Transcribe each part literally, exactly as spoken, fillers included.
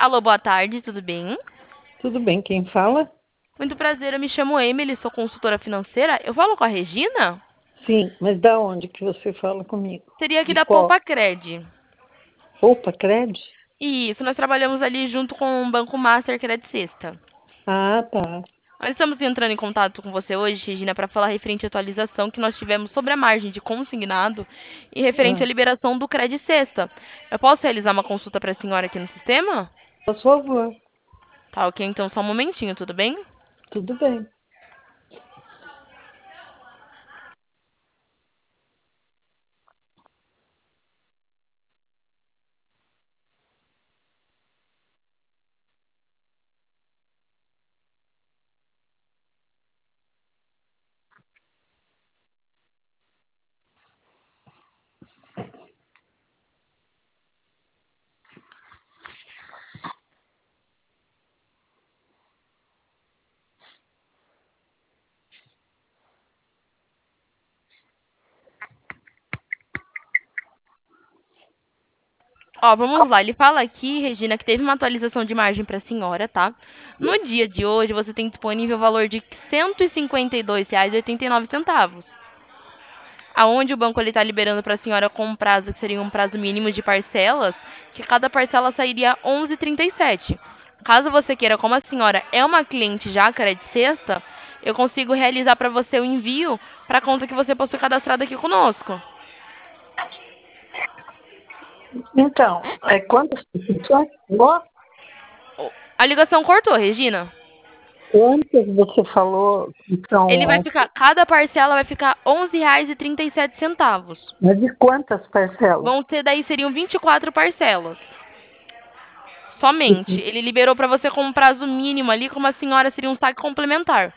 Alô, boa tarde, tudo bem? Tudo bem, quem fala? Muito prazer, eu me chamo Emily, sou consultora financeira. Eu falo com a Regina? Sim, mas da onde que você fala comigo? Seria aqui De da qual? Poupa Cred. Opa, Cred? Isso, nós trabalhamos ali junto com o Banco Master Credit Sexta. Ah, tá. Nós estamos entrando em contato com você hoje, Regina, para falar referente à atualização que nós tivemos sobre a margem de consignado e referente à Ah, liberação do Credit Sexta. Eu posso realizar uma consulta para a senhora aqui no sistema? por favor, Tá, ok, então só um momentinho, tudo bem? tudo bem. Ó, vamos lá. Ele fala aqui, Regina, que teve uma atualização de margem para a senhora, tá? No dia de hoje, você tem disponível o valor de cento e cinquenta e dois reais e oitenta e nove centavos. Aonde o banco está liberando para a senhora com um prazo que seria um prazo mínimo de parcelas, que cada parcela sairia onze e trinta e sete. Caso você queira, como a senhora é uma cliente já Credit Sexta, eu consigo realizar para você o envio para a conta que você possui cadastrada aqui conosco. Então, é quantas pessoas? Ó, A ligação cortou, Regina. quantas você falou que Ele são vai as... ficar, cada parcela vai ficar onze reais e trinta e sete centavos. Mas de quantas parcelas? Vão ter daí seriam vinte e quatro parcelas. Somente. Ele liberou para você com um prazo mínimo ali, como a senhora seria um saque complementar.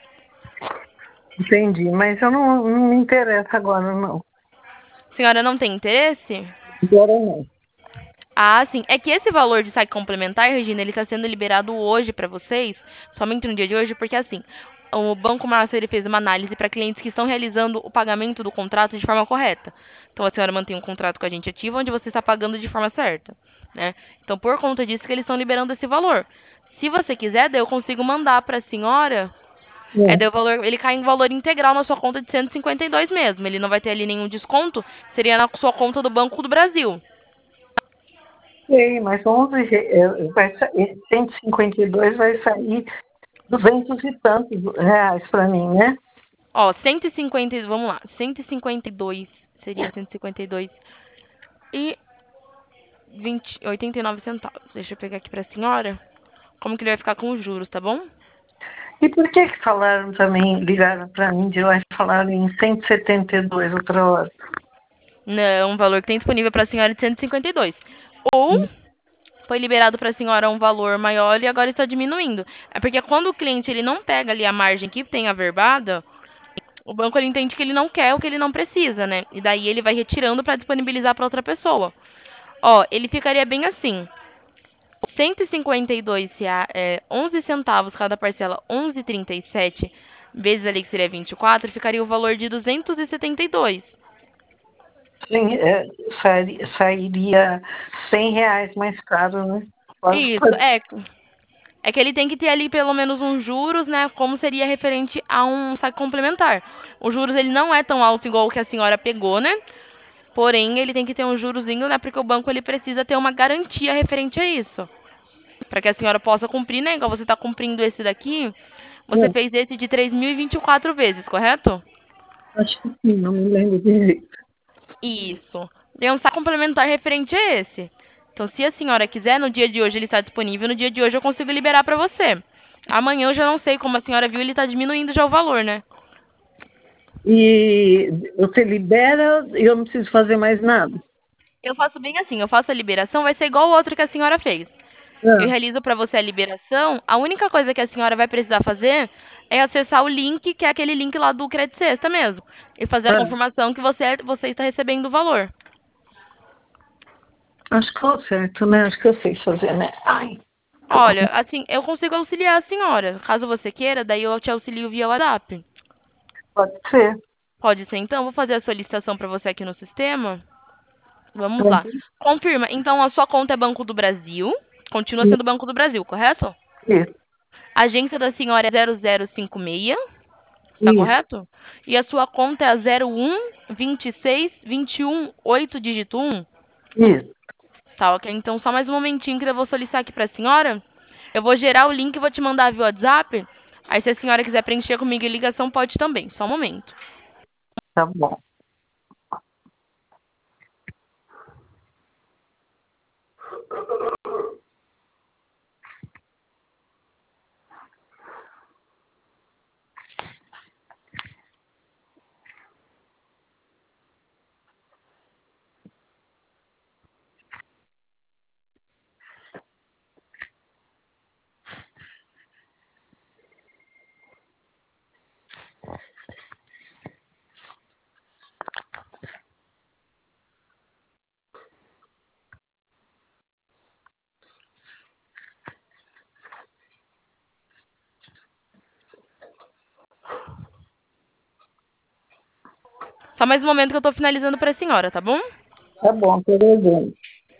Entendi, mas eu não, não me interessa agora, não. A senhora não tem interesse? Agora não. Ah, sim. É que esse valor de saque complementar, Regina, ele está sendo liberado hoje para vocês, somente no dia de hoje, porque assim, o Banco Master ele fez uma análise para clientes que estão realizando o pagamento do contrato de forma correta. Então a senhora mantém um contrato com a gente ativo, onde você está pagando de forma certa, né? Então por conta disso que eles estão liberando esse valor. Se você quiser, daí eu consigo mandar para a senhora. É, daí o É. valor, ele cai em valor integral na sua conta de cento e cinquenta e dois mesmo. Ele não vai ter ali nenhum desconto, seria na sua conta do Banco do Brasil. Sei, mas onze, re- é, vai sair, cento e cinquenta e dois vai sair duzentos e tantos reais para mim, né? Ó, cento e cinquenta, vamos lá, cento e cinquenta e dois seria cento e cinquenta e dois e vinte, oitenta e nove centavos. Deixa eu pegar aqui pra senhora. Como que ele vai ficar com os juros, tá bom? E por que que falaram também, ligaram para mim de lá e falaram em cento e setenta e dois outra hora? Não, o valor que tem disponível pra senhora é de cento e cinquenta e dois. Ou foi liberado pra senhora um valor maior e agora está diminuindo. É porque quando o cliente ele não pega ali a margem que tem averbada, o banco ele entende que ele não quer o que ele não precisa, né? E daí ele vai retirando para disponibilizar para outra pessoa. Ó, ele ficaria bem assim. cento e cinquenta e dois reais, é, onze centavos cada parcela, onze e trinta e sete vezes ali que seria vinte e quatro, ficaria o valor de duzentos e setenta e dois. Sim, é, sairia, sairia cem reais mais caro, né? Pode, Isso, pode. é. É que ele tem que ter ali pelo menos uns juros, né? Como seria referente a um saque complementar. Os juros ele não é tão alto igual o que a senhora pegou, né? Porém, ele tem que ter um jurozinho, né? Porque o banco ele precisa ter uma garantia referente a isso. Para que a senhora possa cumprir, né? Igual você está cumprindo esse daqui, você É, fez esse de três mil e vinte e quatro vezes, correto? acho que sim, não me lembro direito. Isso. Tem um saque complementar referente a esse. Então, se a senhora quiser, no dia de hoje ele está disponível, no dia de hoje eu consigo liberar para você. Amanhã eu já não sei, como a senhora viu, ele está diminuindo já o valor, né? E você libera e eu não preciso fazer mais nada. Eu faço bem assim, eu faço a liberação, vai ser igual o outro que a senhora fez. Eu Ah, realizo para você a liberação, a única coisa que a senhora vai precisar fazer é acessar o link, que é aquele link lá do Credit Sexta mesmo, e fazer a ah, confirmação que você, você está recebendo o valor. acho que estou certo, né? Acho que eu sei fazer, né? Ai, tô Olha, com... assim, eu consigo auxiliar a senhora. Caso você queira, daí eu te auxilio via WhatsApp. Pode ser. Pode ser, então? Vou fazer a solicitação para você aqui no sistema. Vamos lá. Uhum. Confirma. Então, a sua conta é Banco do Brasil. Continua sendo Banco do Brasil, correto? Isso, A agência da senhora é zero zero cinco seis, está isso, correto? E a sua conta é a zero um vinte e seis vinte e um oito dígito um? isso. Tá, ok. Então, só mais um momentinho que eu vou solicitar aqui para a senhora. Eu vou gerar o link e vou te mandar via WhatsApp. Aí, se a senhora quiser preencher comigo em ligação, pode também. Só um momento. Tá bom. Só mais um momento que eu tô finalizando para a senhora, tá bom? Tá bom, tô devendo.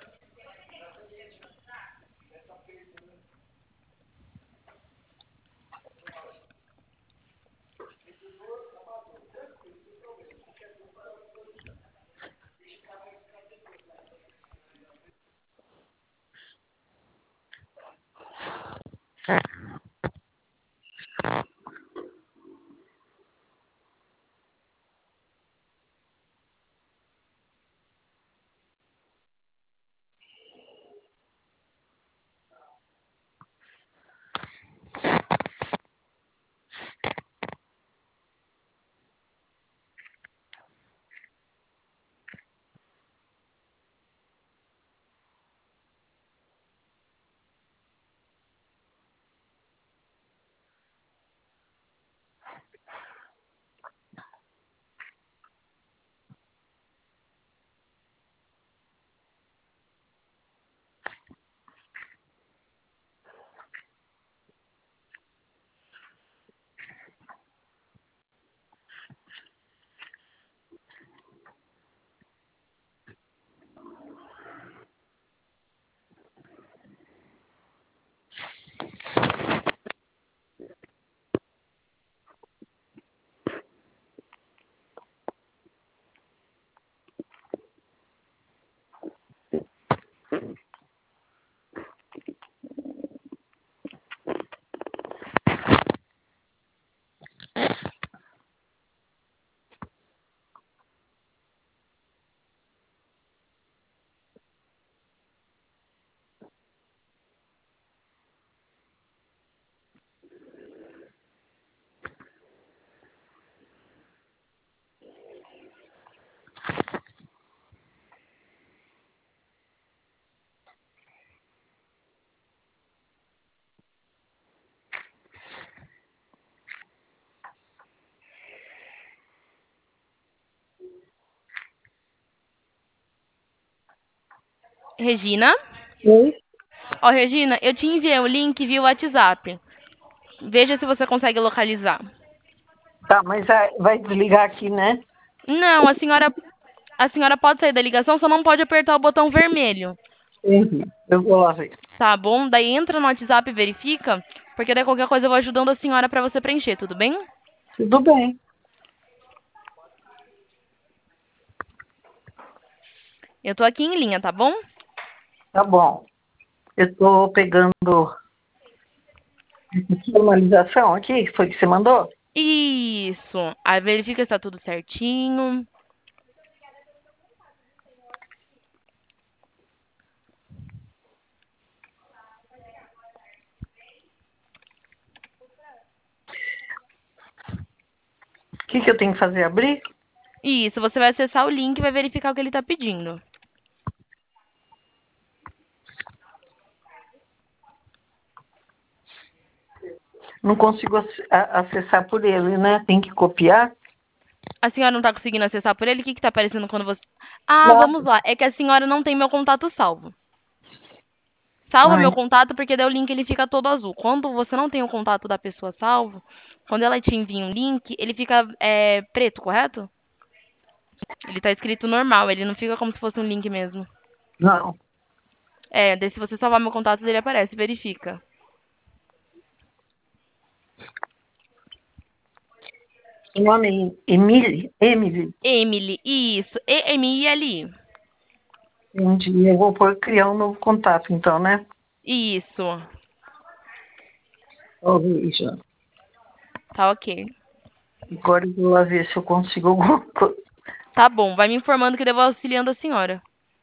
Regina? Oi? Ó, Regina, eu te enviei o link via WhatsApp. Veja se você consegue localizar. Tá, mas vai vai desligar aqui, né? Não, a senhora, a senhora pode sair da ligação, só não pode apertar o botão vermelho. Entendi. Eu vou lá ver. Tá bom? Daí entra no WhatsApp e verifica, porque daí qualquer coisa eu vou ajudando a senhora para você preencher, tudo bem? Tudo bem. Eu tô aqui em linha, tá bom? Tá bom. Eu tô pegando formalização aqui, que foi que você mandou? Isso. Aí verifica se tá tudo certinho. O que, que eu tenho que fazer? Abrir? Isso, você vai acessar o link e vai verificar o que ele tá pedindo. Não consigo ac- a- acessar por ele, né? Tem que copiar? A senhora não tá conseguindo acessar por ele? O que que tá aparecendo quando você... Ah, vamos Nada. lá. É que a senhora não tem meu contato salvo. Salva Ai, meu contato porque daí o link ele fica todo azul. Quando você não tem o contato da pessoa salvo, quando ela te envia um link, ele fica é, preto, correto? Ele tá escrito normal, ele não fica como se fosse um link mesmo. não. É, daí se você salvar meu contato, ele aparece, verifica. O nome é Emily? Emily? Emily, isso. E M I L I. Entendi. Eu vou pôr criar um novo contato, então, né? Isso. Ó, veja. Tá ok. Agora eu vou lá ver se eu consigo alguma coisa. Tá bom, vai me informando que eu vou auxiliando a senhora.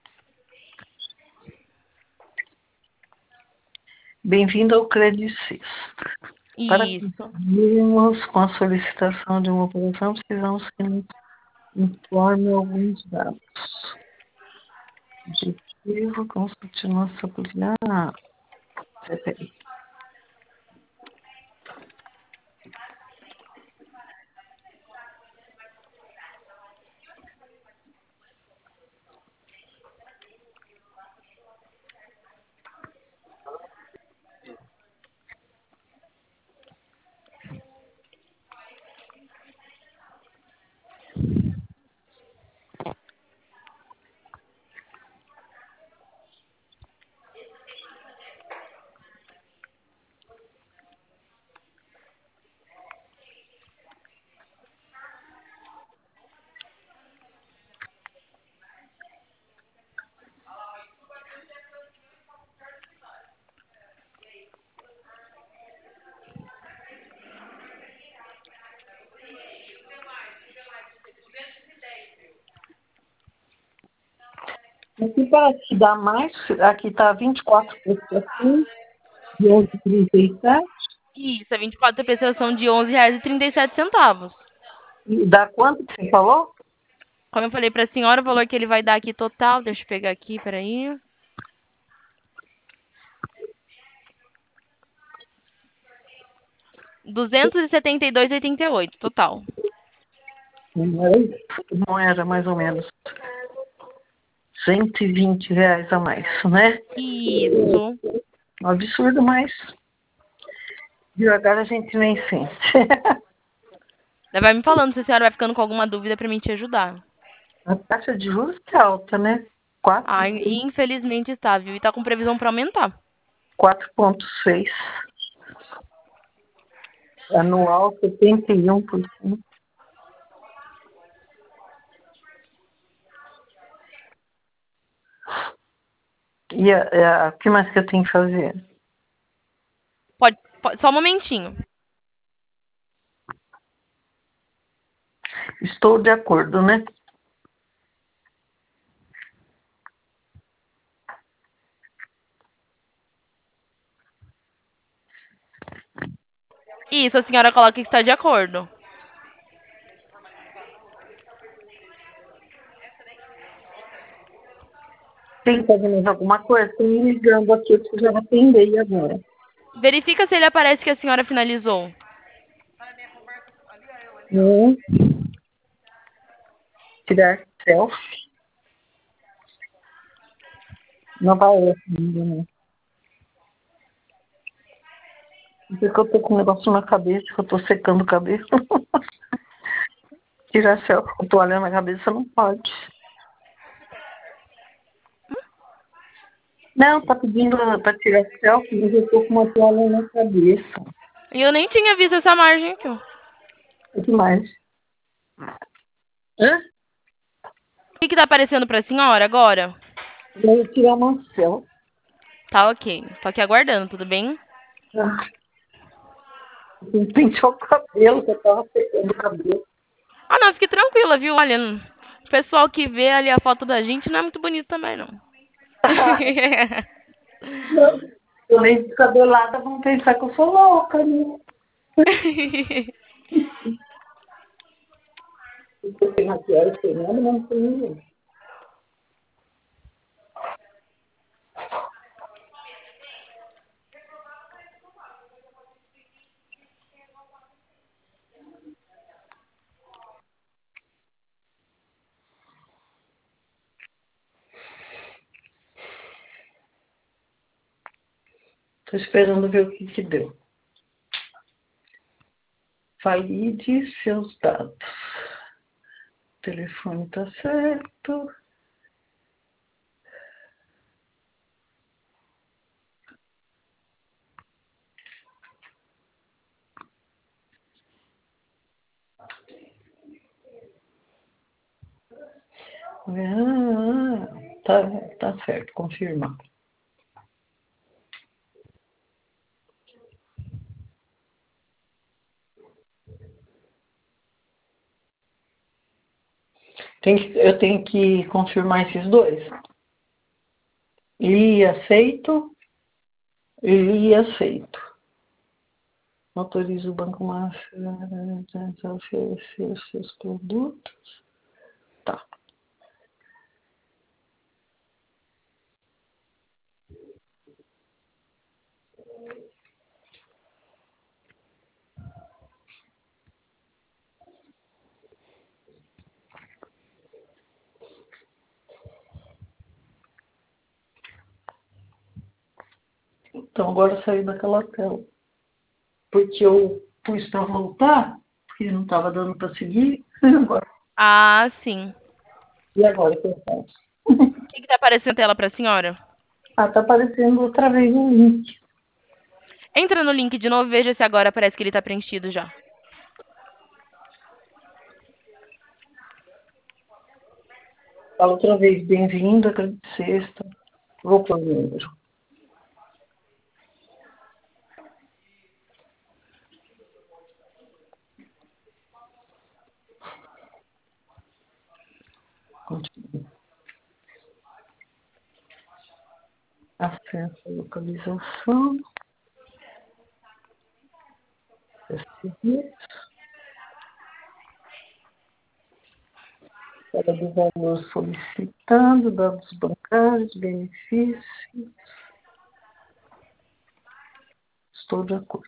Bem-vindo ao Credit Suisse. Para Isso. conseguirmos com a solicitação de uma operação, precisamos que nos informe alguns dados. Objetivo, consulte nossa polícia. Ah, peraí. Aqui para te dar mais, aqui está vinte e quatro prestações de onze vírgula trinta e sete. Isso, é vinte e quatro prestação de onze reais e trinta e sete centavos. E dá quanto que você falou? Como eu falei pra senhora, o valor que ele vai dar aqui total, deixa eu pegar aqui, peraí. duzentos e setenta e dois reais e oitenta e oito, total. Não era isso? Não era mais ou menos cento e vinte reais a mais, né? Isso. Um absurdo, mas devagar a gente nem sente. Daí vai me falando se a senhora vai ficando com alguma dúvida pra mim te ajudar. A taxa de juros é alta, né? Ah, infelizmente está, viu? E tá com previsão pra aumentar. quatro vírgula seis. Anual setenta e um por cento. E a, a, o que mais que eu tenho que fazer? Pode, pode, só um momentinho. Estou de acordo, né? Isso, a senhora coloca que está de acordo. Tem que fazer mais alguma coisa? Estou me ligando aqui, eu preciso atender agora. Verifica se ele aparece que a senhora finalizou. Um, tirar selfie. Não vai ainda, né? Porque eu tô com um negócio na cabeça, que eu tô secando o cabelo. Tirar selfie com toalha na cabeça não pode. Não, tá pedindo para tirar selfie, mas eu tô com uma toalha na cabeça. E eu nem tinha visto essa margem aqui, ó. O que mais? Hã? O que que tá aparecendo pra senhora agora? Eu vou tirar uma selfie. Tá ok. Tô aqui aguardando, tudo bem? Ah, eu pentear o cabelo, que eu tava secando o cabelo. Ah, não, fique tranquila, viu? Olha, o pessoal que vê ali a foto da gente não é muito bonito também, não. Não, eu nem descabelada, vão pensar que eu sou louca, né? Eu tenho maquiagem, tem nada, mas não tem ninguém. Tô esperando ver o que que deu. Valide seus dados. O telefone tá certo. Ah, tá, tá certo, confirmar. Tem que, eu tenho que confirmar esses dois. Li e aceito. Li e aceito. Autoriza o Banco Mafra a oferecer os seus produtos. Tá. Então, agora saí daquela tela. Porque eu pus para voltar, porque não estava dando para seguir. Agora. Ah, sim. E agora, o que eu faço? O que está aparecendo na tela para a senhora? Ah, tá aparecendo outra vez o link. Entra no link de novo, veja se agora parece que ele está preenchido já. Fala outra vez, bem-vindo, sexta. Vou pôr o número. Continua. Acesso à localização. Seguir. Fala do valor solicitado, dados bancários, benefícios. Estou de acordo.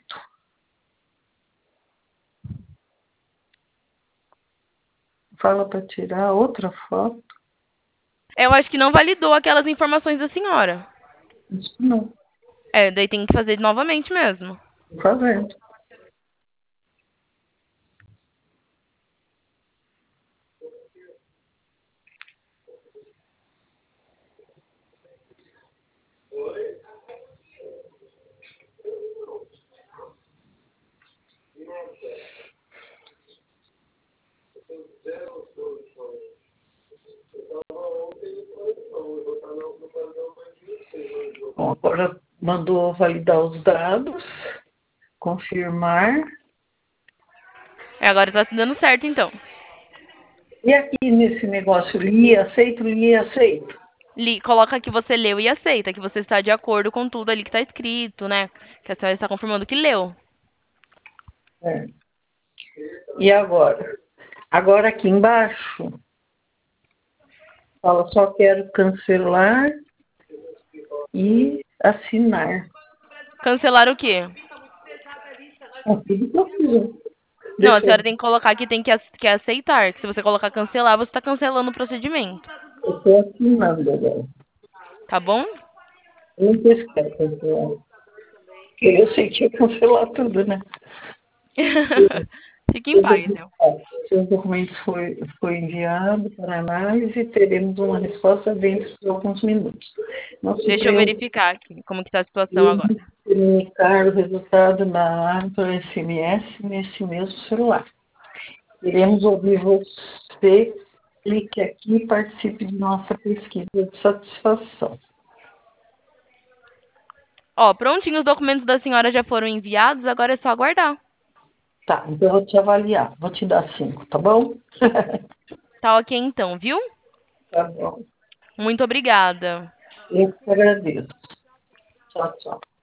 Fala para tirar outra foto. Eu acho que não validou aquelas informações da senhora. Isso não. É, daí tem que fazer novamente mesmo. Estou fazendo. Bom, agora mandou validar os dados, confirmar. É, agora tá dando certo, então. E aqui nesse negócio, li, aceito, li, aceito. Li, coloca que você leu e aceita, que você está de acordo com tudo ali que está escrito, né? Que a senhora está confirmando que leu. É. E agora? Agora aqui embaixo, fala só quero cancelar e assinar. Cancelar o quê? É tudo que eu fiz. Não, a Deixa senhora eu... tem que colocar que tem que, ac- que aceitar. Que se você colocar cancelar, você está cancelando o procedimento. Eu estou assinando agora. Tá bom? Eu não sei se quero cancelar. Porque eu sei que ia cancelar tudo, né? Fique em paz, viu? Seus documentos foi, foi enviado para análise e teremos uma resposta dentro de alguns minutos. Não se Deixa eu preocupe verificar aqui como que tá a situação agora. em comunicar o resultado na para S M S nesse mesmo celular. Queremos ouvir você. Clique aqui e participe de nossa pesquisa de satisfação. Ó, prontinho, os documentos da senhora já foram enviados, agora é só aguardar. Tá, então eu vou te avaliar. Vou te dar cinco, tá bom? Tá ok então, viu? Tá bom. Muito obrigada. Eu que agradeço. Tchau, tchau.